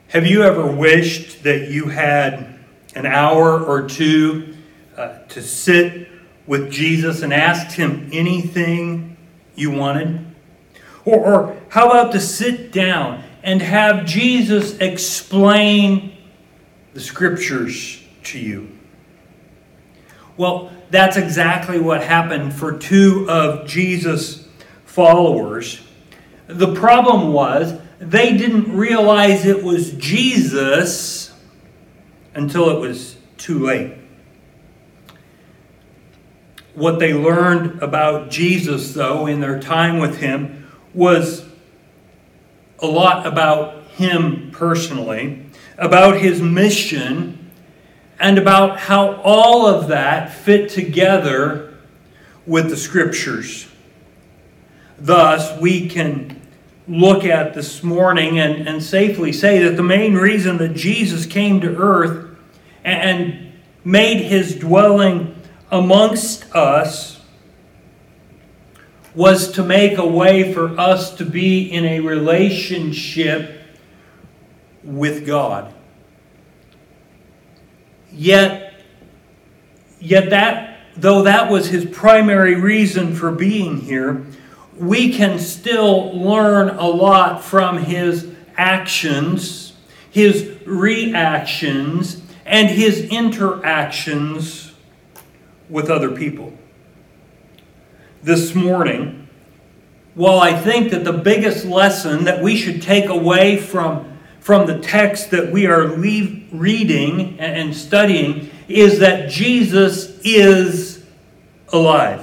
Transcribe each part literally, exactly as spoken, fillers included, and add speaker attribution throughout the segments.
Speaker 1: Have you ever wished that you had an hour or two uh, to sit with Jesus and ask him anything you wanted? Or, or how about to sit down and have Jesus explain the Scriptures to you? Well, that's exactly what happened for two of Jesus' followers. The problem was they didn't realize it was Jesus until it was too late. What they learned about Jesus, though, in their time with him was a lot about him personally, about his mission, and about how all of that fit together with the Scriptures. Thus, we can look at this morning and, and safely say that the main reason that Jesus came to earth and made his dwelling amongst us was to make a way for us to be in a relationship with God. Yet, yet that, though that was his primary reason for being here, we can still learn a lot from his actions, his reactions, and his interactions with other people. This morning, while I think that the biggest lesson that we should take away from, from the text that we are leave, reading and studying is that Jesus is alive.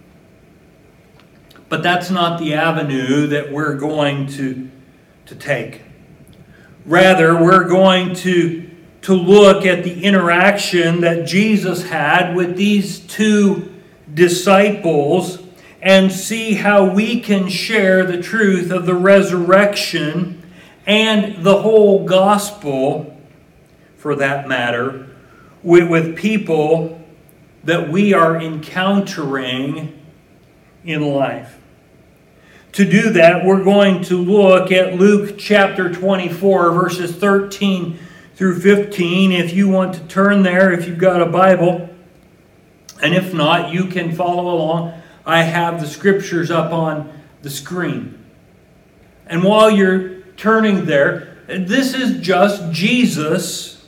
Speaker 1: But that's not the avenue that we're going to, to take. Rather, we're going to, to look at the interaction that Jesus had with these two disciples and see how we can share the truth of the resurrection and the whole gospel, for that matter, with, with people that we are encountering in life. To do that, we're going to look at Luke chapter twenty-four, verses thirteen through fifteen. If you want to turn there, if you've got a Bible, and if not, you can follow along. I have the Scriptures up on the screen. And while you're turning there, this is just Jesus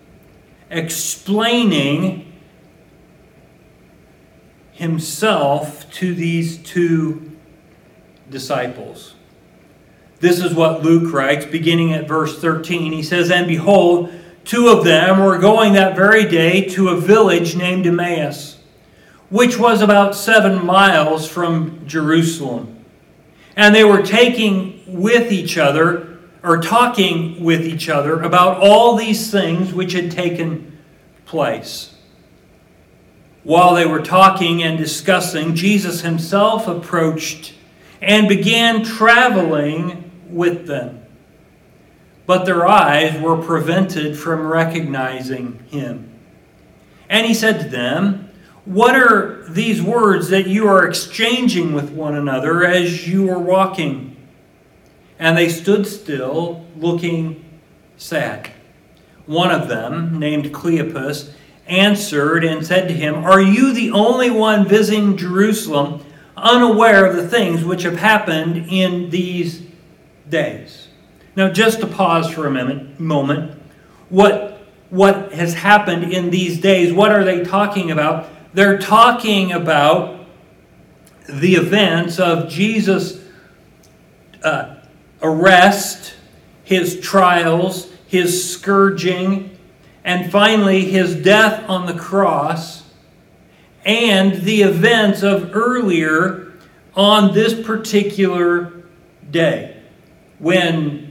Speaker 1: explaining himself to these two disciples. This is what Luke writes, beginning at verse thirteen. He says, "And behold, two of them were going that very day to a village named Emmaus, which was about seven miles from Jerusalem. And they were taking with each other, or talking with each other, about all these things which had taken place. While they were talking and discussing, Jesus himself approached and began traveling with them. But their eyes were prevented from recognizing him. And he said to them, 'What are these words that you are exchanging with one another as you are walking?' And they stood still, looking sad. One of them, named Cleopas, answered and said to him, 'Are you the only one visiting Jerusalem, unaware of the things which have happened in these days?'" Now, just to pause for a minute, moment. What, what has happened in these days? What are they talking about? They're talking about the events of Jesus' uh, arrest, his trials, his scourging, and finally his death on the cross, and the events of earlier on this particular day when,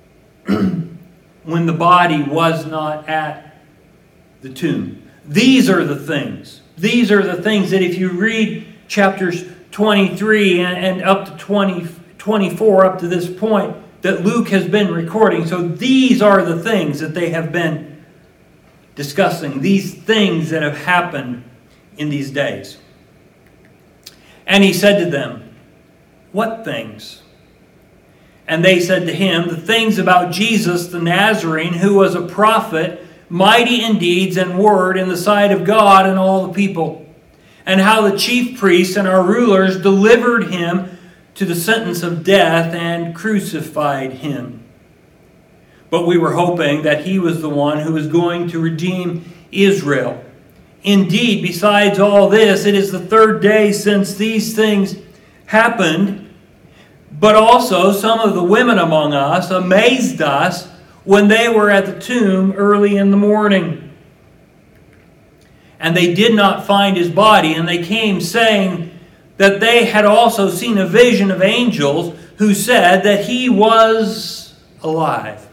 Speaker 1: when the body was not at the tomb. These are the things. These are the things that if you read chapters twenty-three and, and up to twenty, twenty-four, up to this point, that Luke has been recording. So these are the things that they have been discussing. These things that have happened in these days. And he said to them, "What things?" And they said to him the things about Jesus the Nazarene, who was a prophet, mighty in deeds and word in the sight of God and all the people, and how the chief priests and our rulers delivered him to the sentence of death and crucified him. But we were hoping that he was the one who was going to redeem Israel. Indeed, besides all this, it is the third day since these things happened. But also some of the women among us amazed us when they were at the tomb early in the morning. And they did not find his body, and they came saying that they had also seen a vision of angels who said that he was alive.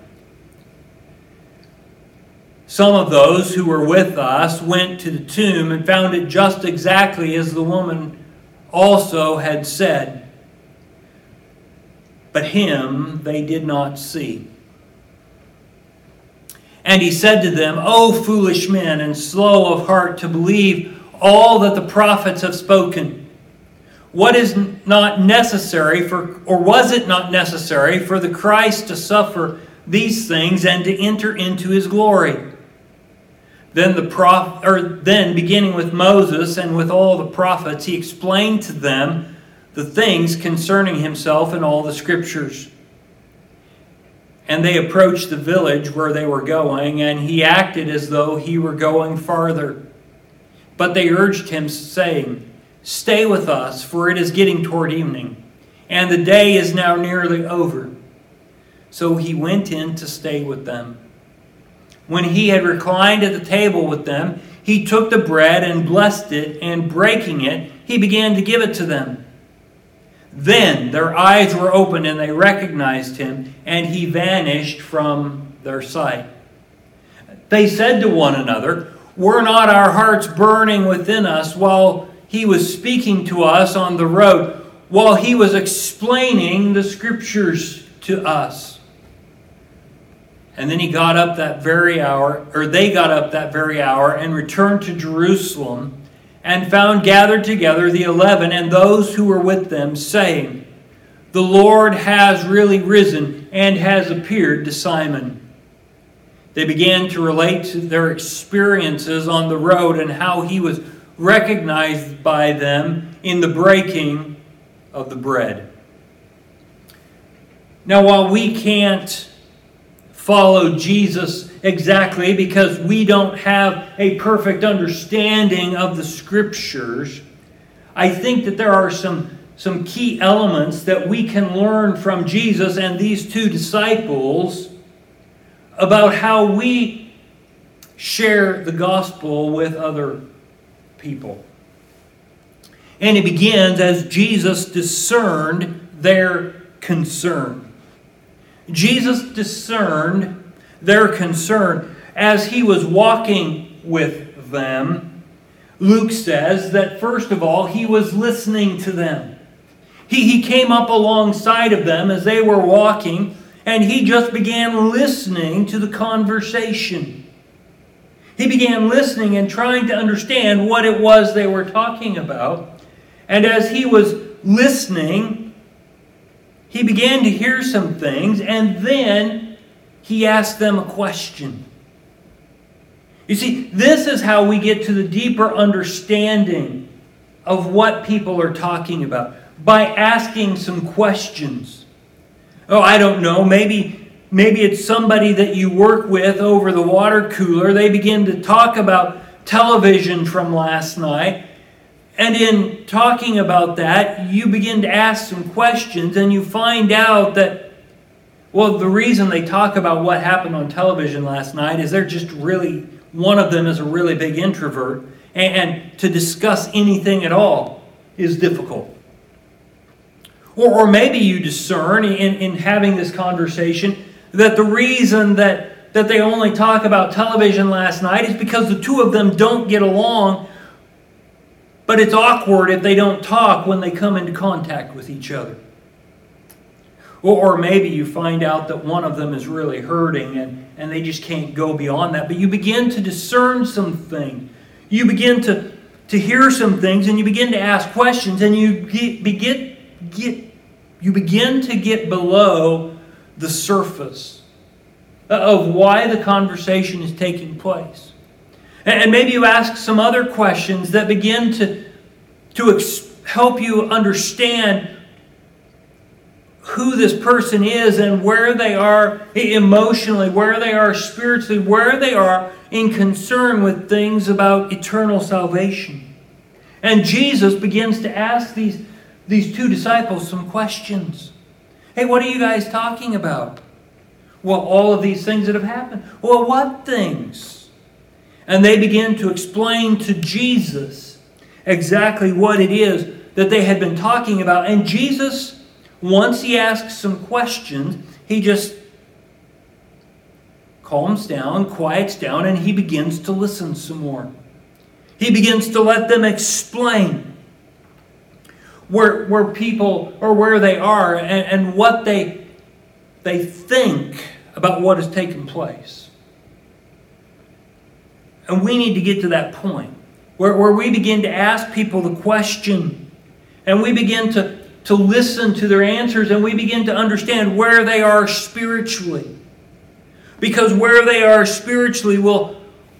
Speaker 1: Some of those who were with us went to the tomb and found it just exactly as the woman also had said. But him they did not see. And he said to them, O foolish men, and slow of heart to believe all that the prophets have spoken. What is not necessary for, or was it not necessary for the Christ to suffer these things and to enter into his glory? Then the prof, or then beginning with Moses and with all the prophets, he explained to them the things concerning himself in all the Scriptures. And they approached the village where they were going, and he acted as though he were going farther. But they urged him, saying, Stay with us, for it is getting toward evening, and the day is now nearly over. So he went in to stay with them. When he had reclined at the table with them, he took the bread and blessed it, and breaking it, he began to give it to them. Then their eyes were opened and they recognized him, and he vanished from their sight. They said to one another, Were not our hearts burning within us while he was speaking to us on the road, while he was explaining the Scriptures to us? And then he got up that very hour, or they got up that very hour and returned to Jerusalem, and found gathered together the eleven and those who were with them, saying, The Lord has really risen and has appeared to Simon. They began to relate to their experiences on the road and how he was recognized by them in the breaking of the bread. Now, while we can't follow Jesus exactly because we don't have a perfect understanding of the Scriptures, I think that there are some, some key elements that we can learn from Jesus and these two disciples about how we share the gospel with other people. And it begins as Jesus discerned their concern. Jesus discerned their concern as he was walking with them. Luke says that first of all, he was listening to them. He, he came up alongside of them as they were walking, and he just began listening to the conversation. He began listening and trying to understand what it was they were talking about. And as he was listening, he began to hear some things, and then he asked them a question. You see, this is how we get to the deeper understanding of what people are talking about, by asking some questions. Oh, I don't know, maybe, maybe it's somebody that you work with over the water cooler. They begin to talk about television from last night. And in talking about that, you begin to ask some questions, and you find out that, well, the reason they talk about what happened on television last night is they're just really, one of them is a really big introvert, and, and to discuss anything at all is difficult. Or, or maybe you discern in, in having this conversation that the reason that, that they only talk about television last night is because the two of them don't get along. But it's awkward if they don't talk when they come into contact with each other. Or, or maybe you find out that one of them is really hurting and, and they just can't go beyond that. But you begin to discern some things. You begin to, to hear some things, and you begin to ask questions, and you get, begin, get, you begin to get below the surface of why the conversation is taking place. And maybe you ask some other questions that begin to, to ex- help you understand who this person is and where they are emotionally, where they are spiritually, where they are in concern with things about eternal salvation. And Jesus begins to ask these, these two disciples some questions. Hey, what are you guys talking about? Well, all of these things that have happened. Well, what things? And they begin to explain to Jesus exactly what it is that they had been talking about. And Jesus, once he asks some questions, he just calms down, quiets down, and he begins to listen some more. He begins to let them explain where, where people, or where they are, and, and what they, they think about what has taken place. And we need to get to that point where, where we begin to ask people the question, and we begin to, to listen to their answers, and we begin to understand where they are spiritually. Because where they are spiritually will,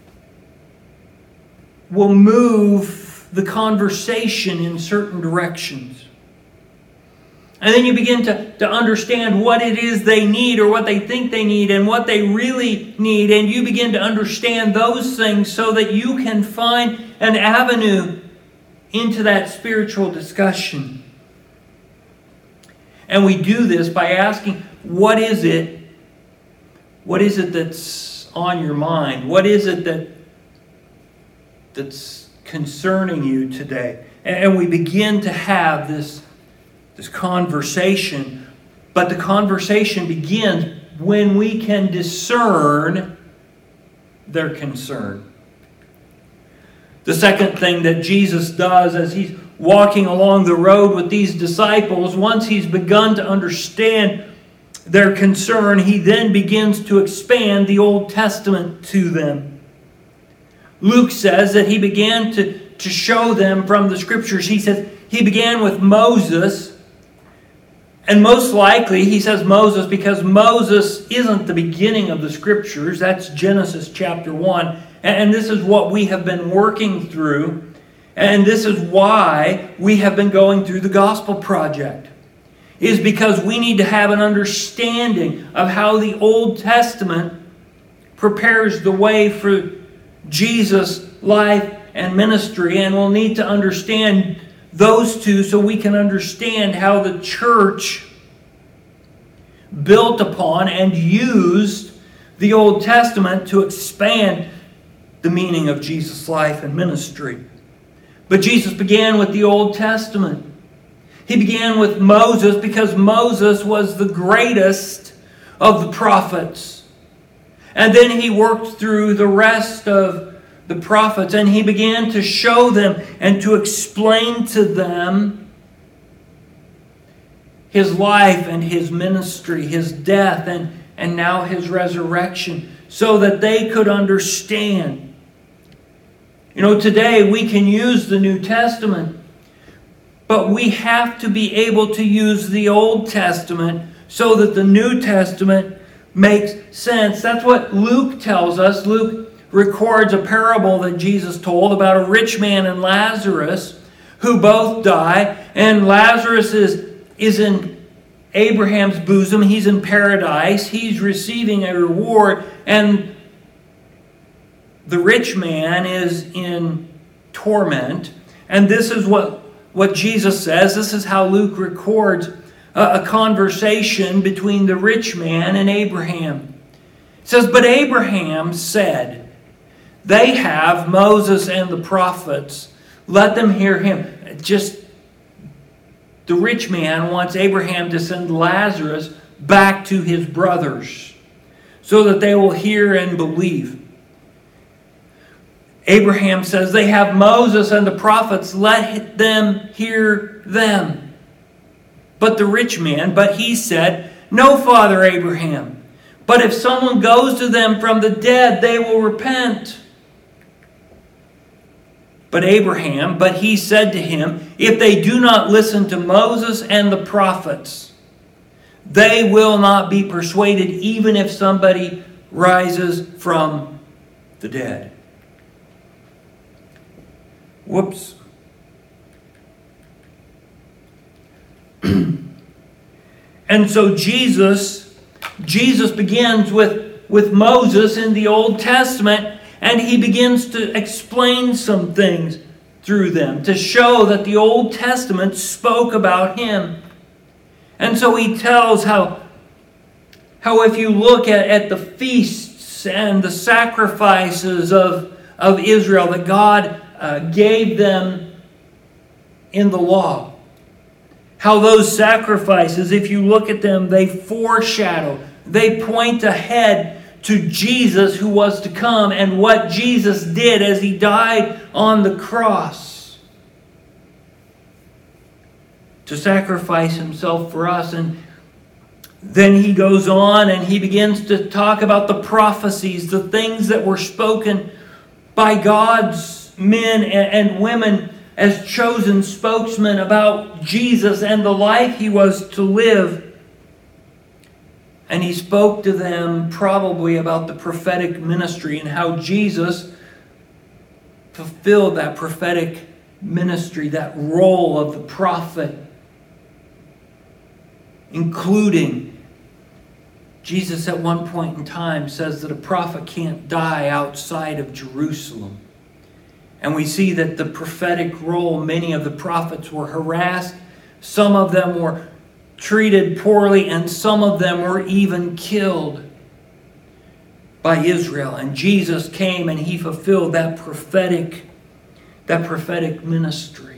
Speaker 1: will move the conversation in certain directions. And then you begin to, to understand what it is they need, or what they think they need, and what they really need. And you begin to understand those things so that you can find an avenue into that spiritual discussion. And we do this by asking, what is it? What is it that's on your mind? What is it that that's concerning you today? And we begin to have this, this conversation. But the conversation begins when we can discern their concern. The second thing that Jesus does as he's walking along the road with these disciples, once he's begun to understand their concern, he then begins to expand the Old Testament to them. Luke says that he began to, to show them from the Scriptures. He says he began with Moses. And most likely he says Moses because Moses isn't the beginning of the Scriptures. That's Genesis chapter one. And this is what we have been working through. And this is why we have been going through the Gospel Project. Is because we need to have an understanding of how the Old Testament prepares the way for Jesus' life and ministry. And we'll need to understand those two so we can understand how the church built upon and used the Old Testament to expand the meaning of Jesus' life and ministry. But Jesus began with the Old Testament. He began with Moses because Moses was the greatest of the prophets. And then he worked through the rest of the prophets, and he began to show them and to explain to them his life and his ministry, his death, and, and now his resurrection, so that they could understand. You know, today we can use the New Testament, but we have to be able to use the Old Testament so that the New Testament makes sense. That's what Luke tells us. Luke records a parable that Jesus told about a rich man and Lazarus who both die. And Lazarus is, is in Abraham's bosom. He's in paradise. He's receiving a reward. And the rich man is in torment. And this is what What Jesus says. This is how Luke records a, a conversation between the rich man and Abraham. It says, but Abraham said, they have Moses and the prophets. Let them hear him. Just the rich man wants Abraham to send Lazarus back to his brothers so that they will hear and believe. Abraham says, they have Moses and the prophets, let them hear them. But the rich man, but he said, no, Father Abraham, but if someone goes to them from the dead, they will repent. But Abraham, but he said to him, if they do not listen to Moses and the prophets, They will not be persuaded even if somebody rises from the dead. Whoops. And so Jesus, Jesus begins with, with Moses in the Old Testament, and he begins to explain some things through them to show that the Old Testament spoke about him. And so he tells how, how if you look at, at the feasts and the sacrifices of, of Israel that God uh, gave them in the law, how those sacrifices, if you look at them, they foreshadow, they point ahead to Jesus who was to come and what Jesus did as he died on the cross to sacrifice himself for us. And then he goes on and he begins to talk about the prophecies, the things that were spoken by God's men and women as chosen spokesmen about Jesus and the life he was to live. And he spoke to them probably about the prophetic ministry and how Jesus fulfilled that prophetic ministry, that role of the prophet, including Jesus at one point in time says that a prophet can't die outside of Jerusalem. And we see that the prophetic role, many of the prophets were harassed. Some of them were treated poorly, and some of them were even killed by Israel. And Jesus came and he fulfilled that prophetic, that prophetic ministry.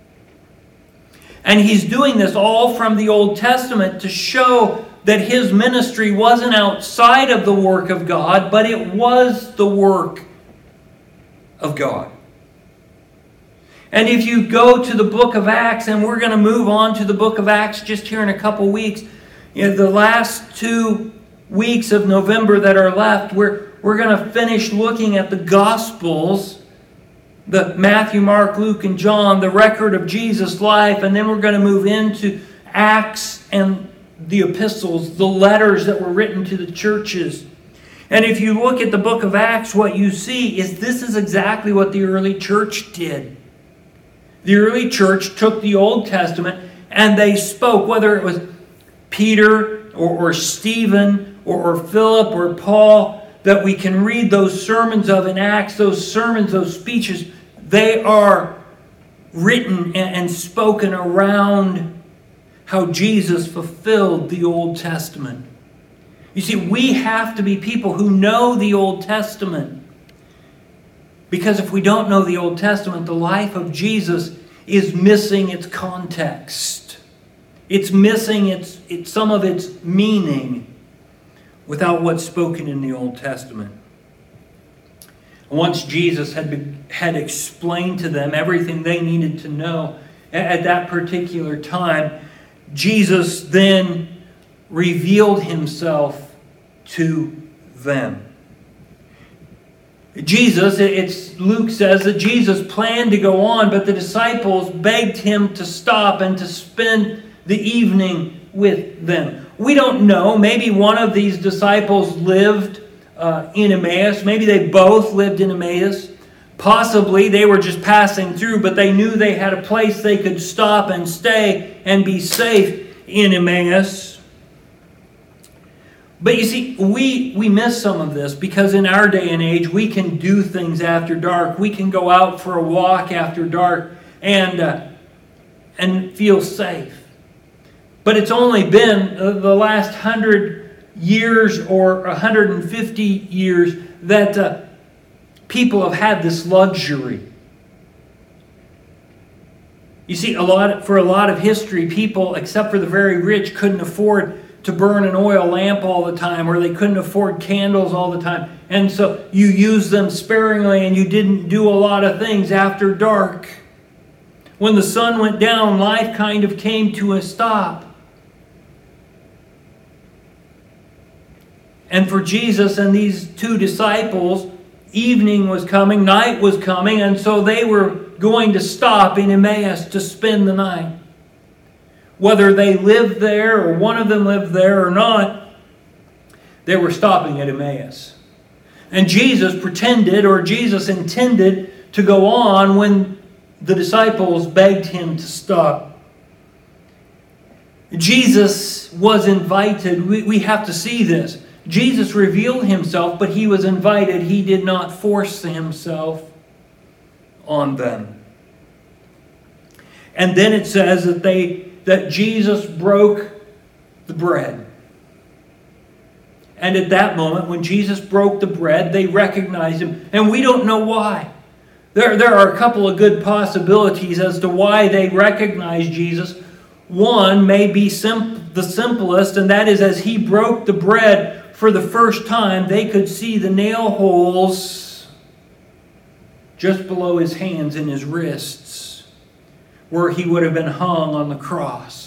Speaker 1: And he's doing this all from the Old Testament to show that his ministry wasn't outside of the work of God, but it was the work of God. And if you go to the book of Acts, and we're going to move on to the book of Acts just here in a couple weeks, you know, the last two weeks of November that are left, we're, we're going to finish looking at the Gospels, the Matthew, Mark, Luke, and John, the record of Jesus' life, and then we're going to move into Acts and the epistles, the letters that were written to the churches. And if you look at the book of Acts, what you see is this is exactly what the early church did. The early church took the Old Testament and they spoke, whether it was Peter or, or Stephen or, or Philip or Paul, that we can read those sermons of in Acts, those sermons, those speeches, they are written and, and spoken around how Jesus fulfilled the Old Testament. You see, we have to be people who know the Old Testament. Because if we don't know the Old Testament, the life of Jesus is missing its context. It's missing its, its, some of its meaning without what's spoken in the Old Testament. Once Jesus had, been, had explained to them everything they needed to know at that particular time, Jesus then revealed himself to them. Jesus, it's Luke says that Jesus planned to go on, but the disciples begged him to stop and to spend the evening with them. We don't know. Maybe one of these disciples lived uh, in Emmaus. Maybe they both lived in Emmaus. Possibly they were just passing through, but they knew they had a place they could stop and stay and be safe in Emmaus. But you see, we, we miss some of this because in our day and age, we can do things after dark. We can go out for a walk after dark and, uh, and feel safe. But it's only been the last hundred years or one hundred fifty years that uh, people have had this luxury. You see, a lot for a lot of history, people, except for the very rich, couldn't afford to burn an oil lamp all the time, or they couldn't afford candles all the time. And so you used them sparingly and you didn't do a lot of things after dark. When the sun went down, life kind of came to a stop. And for Jesus and these two disciples, evening was coming, night was coming, and so they were going to stop in Emmaus to spend the night. whether they lived there or one of them lived there or not, they were stopping at Emmaus. And Jesus pretended, or Jesus intended, to go on when the disciples begged him to stop. Jesus was invited. We, we have to see this. Jesus revealed himself, but he was invited. He did not force himself on them. And then it says that they that Jesus broke the bread. And at that moment, when Jesus broke the bread, they recognized him. And we don't know why. There, there are a couple of good possibilities as to why they recognized Jesus. One may be sim- the simplest, and that is as he broke the bread for the first time, they could see the nail holes just below his hands and his wrists, where he would have been hung on the cross.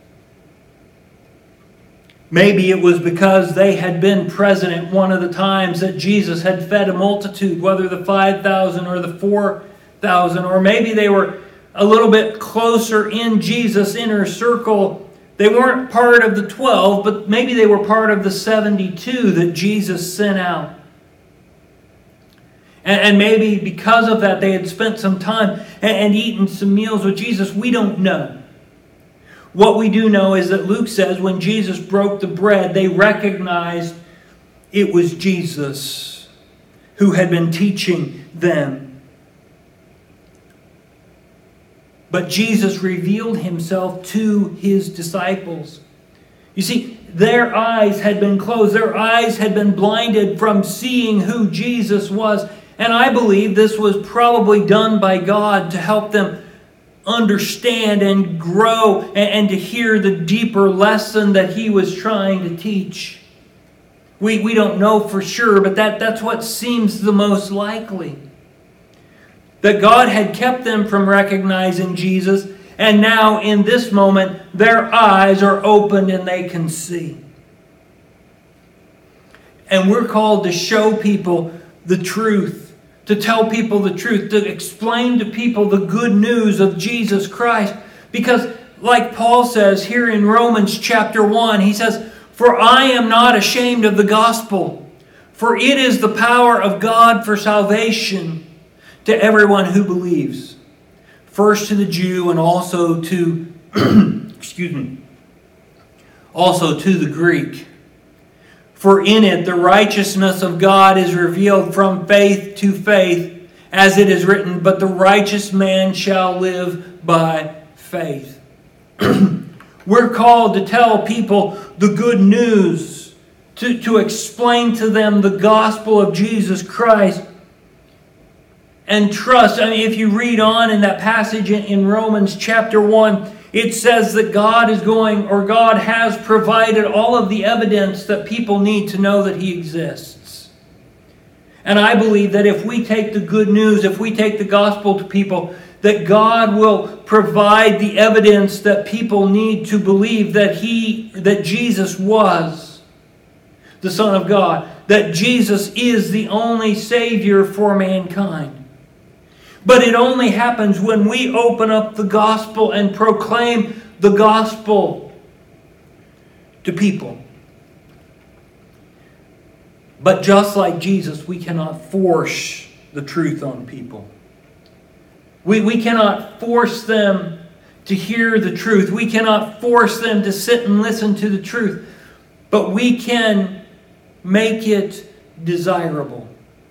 Speaker 1: Maybe it was because they had been present at one of the times that Jesus had fed a multitude, whether the five thousand or the four thousand, or maybe they were a little bit closer in Jesus' inner circle. They weren't part of the twelve, but maybe they were part of the seventy-two that Jesus sent out. And, and maybe because of that, they had spent some time and, and eaten some meals with Jesus. We don't know. What we do know is that Luke says when Jesus broke the bread, they recognized it was Jesus who had been teaching them. But Jesus revealed himself to his disciples. You see, their eyes had been closed. Their eyes had been blinded from seeing who Jesus was. And I believe this was probably done by God to help them understand and grow and, and to hear the deeper lesson that he was trying to teach. We, we don't know for sure, but that, that's what seems the most likely. That God had kept them from recognizing Jesus, and now in this moment their eyes are opened and they can see. And we're called to show people the truth. To tell people the truth, to explain to people the good news of Jesus Christ. Because like Paul says here in Romans chapter one, he says, "For I am not ashamed of the gospel, for it is the power of God for salvation to everyone who believes, first to the Jew and also to, excuse me, also to the Greek. For in it the righteousness of God is revealed from faith to faith, as it is written, but the righteous man shall live by faith." We're called to tell people the good news, to, to explain to them the gospel of Jesus Christ. And trust, I mean, if you read on in that passage in, in Romans chapter one, it says that God is going, or God has provided all of the evidence that people need to know that he exists. And I believe that if we take the good news, if we take the gospel to people, that God will provide the evidence that people need to believe that he, that Jesus was the Son of God, that Jesus is the only Savior for mankind. But it only happens when we open up the gospel and proclaim the gospel to people. But just like Jesus, we cannot force the truth on people. We, we cannot force them to hear the truth. We cannot force them to sit and listen to the truth. But we can make it desirable.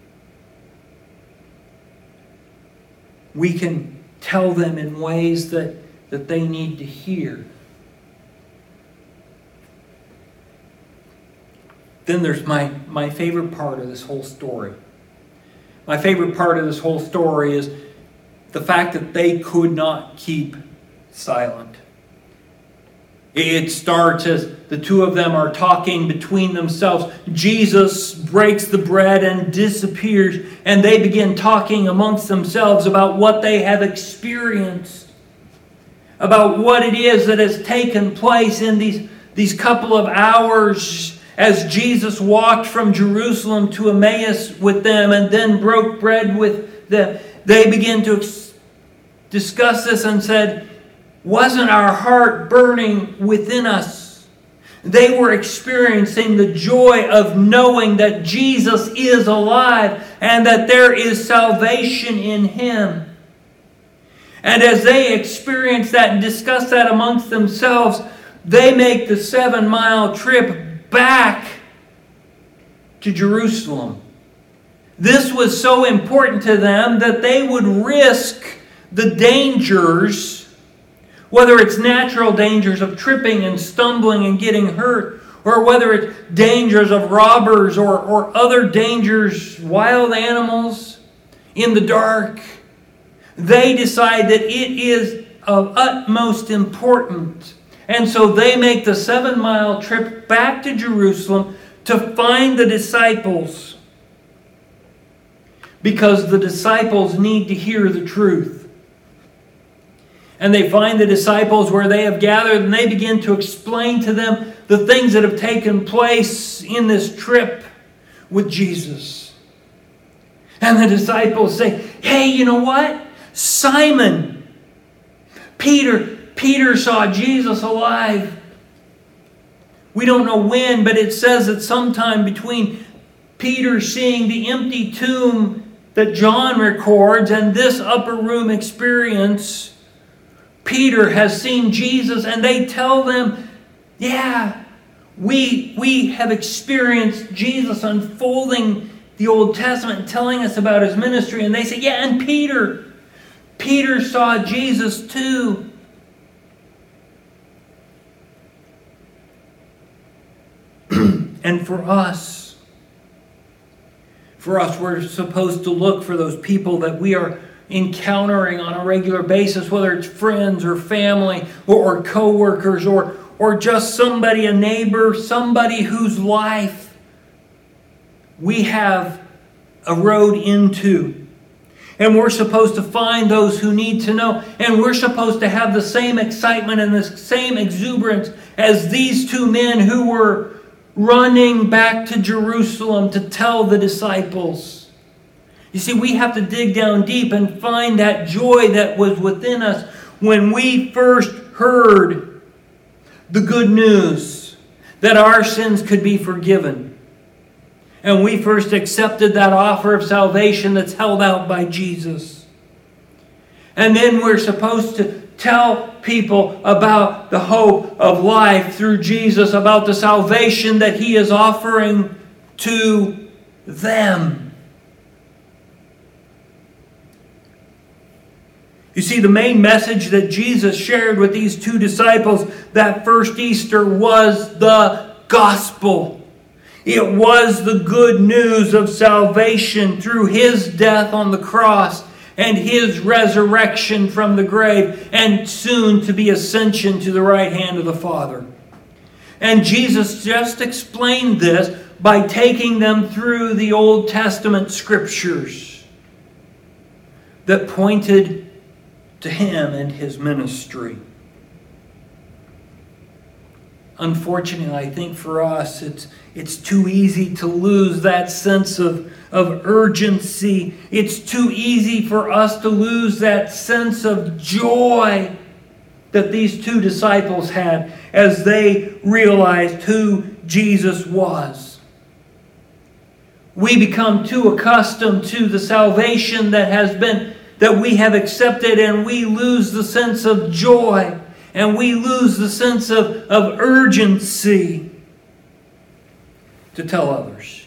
Speaker 1: We can tell them in ways that, that they need to hear. Then there's my, my favorite part of this whole story. My favorite part of this whole story is the fact that they could not keep silent. It starts as the two of them are talking between themselves. Jesus breaks the bread and disappears, and they begin talking amongst themselves about what they have experienced, about what it is that has taken place in these, these couple of hours as Jesus walked from Jerusalem to Emmaus with them and then broke bread with them. They began to discuss this and said, Wasn't our heart burning within us? They were experiencing the joy of knowing that Jesus is alive and that there is salvation in Him. And as they experience that and discuss that amongst themselves, they make the seven-mile trip back to Jerusalem. This was so important to them that they would risk the dangers, whether it's natural dangers of tripping and stumbling and getting hurt, or whether it's dangers of robbers or, or other dangers, wild animals in the dark. They decide that it is of utmost importance. And so they make the seven-mile trip back to Jerusalem to find the disciples, because the disciples need to hear the truth. And they find the disciples where they have gathered, and they begin to explain to them the things that have taken place in this trip with Jesus. And the disciples say, hey, you know what? Simon, Peter, Peter saw Jesus alive. We don't know when, but it says that sometime between Peter seeing the empty tomb that John records and this upper room experience, Peter has seen Jesus, and they tell them, yeah, we, we have experienced Jesus unfolding the Old Testament and telling us about His ministry. And they say, yeah, and Peter, Peter saw Jesus too. And for us, for us, we're supposed to look for those people that we are encountering on a regular basis, whether it's friends or family or, or co-workers or, or just somebody, a neighbor, somebody whose life we have a road into. And we're supposed to find those who need to know. And we're supposed to have the same excitement and the same exuberance as these two men who were running back to Jerusalem to tell the disciples. You see, we have to dig down deep and find that joy that was within us when we first heard the good news that our sins could be forgiven. And we first accepted that offer of salvation that's held out by Jesus. And then we're supposed to tell people about the hope of life through Jesus, about the salvation that He is offering to them. You see, the main message that Jesus shared with these two disciples that first Easter was the gospel. It was the good news of salvation through His death on the cross and His resurrection from the grave, and soon to be ascension to the right hand of the Father. And Jesus just explained this by taking them through the Old Testament scriptures that pointed to Him and His ministry. Unfortunately, I think for us, it's, it's too easy to lose that sense of, of urgency. It's too easy for us to lose that sense of joy that these two disciples had as they realized who Jesus was. We become too accustomed to the salvation that has been, that we have accepted, and we lose the sense of joy. And we lose the sense of, of urgency to tell others.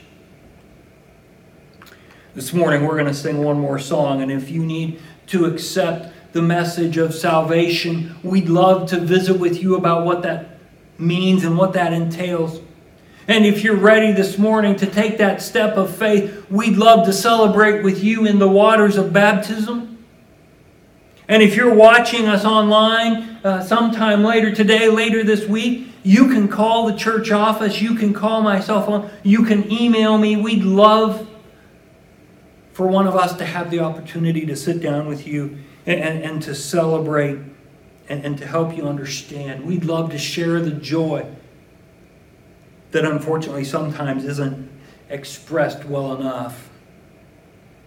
Speaker 1: This morning we're going to sing one more song. And if you need to accept the message of salvation, we'd love to visit with you about what that means and what that entails. And if you're ready this morning to take that step of faith, we'd love to celebrate with you in the waters of baptism. And if you're watching us online uh, sometime later today, later this week, you can call the church office. You can call my cell phone. You can email me. We'd love for one of us to have the opportunity to sit down with you and, and, and to celebrate and, and to help you understand. We'd love to share the joy that unfortunately sometimes isn't expressed well enough.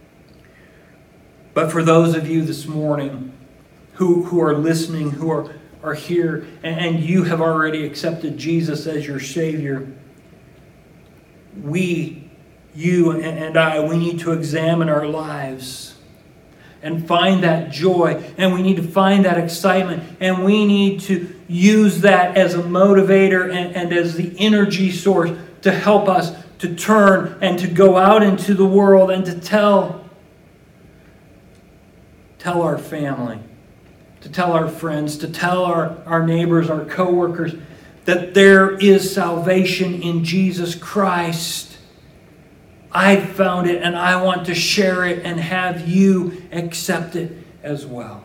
Speaker 1: But for those of you this morning who, who are listening, who are are here and, and you have already accepted Jesus as your Savior, we, you and, and I, we need to examine our lives and find that joy, and we need to find that excitement, and we need to use that as a motivator and, and as the energy source to help us to turn and to go out into the world and to tell, tell our family, to tell our friends, to tell our, our neighbors, our co-workers, that there is salvation in Jesus Christ. I found it, and I want to share it and have you accept it as well.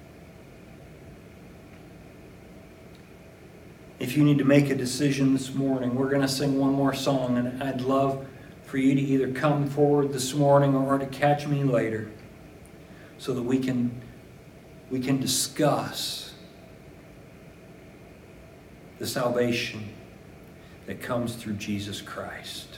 Speaker 1: If you need to make a decision this morning, we're going to sing one more song, and I'd love for you to either come forward this morning or to catch me later so that we can, we can discuss the salvation that comes through Jesus Christ.